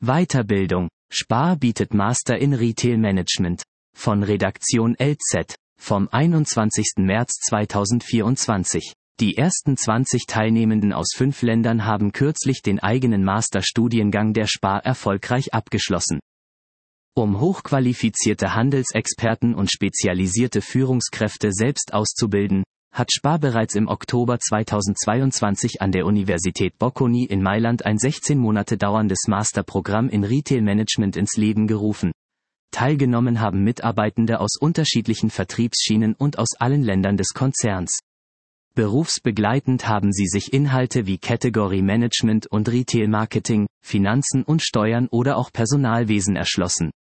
Weiterbildung. Spar bietet Master in Retail Management. Von Redaktion LZ. Vom 21. März 2024. Die ersten 20 Teilnehmenden aus 5 Ländern haben kürzlich den eigenen Masterstudiengang der Spar erfolgreich abgeschlossen. Um hochqualifizierte Handelsexperten und spezialisierte Führungskräfte selbst auszubilden, hat Spar bereits im Oktober 2022 an der Universität Bocconi in Mailand ein 16 Monate dauerndes Masterprogramm in Retail Management ins Leben gerufen. Teilgenommen haben Mitarbeitende aus unterschiedlichen Vertriebsschienen und aus allen Ländern des Konzerns. Berufsbegleitend haben sie sich Inhalte wie Category Management und Retail Marketing, Finanzen und Steuern oder auch Personalwesen erschlossen.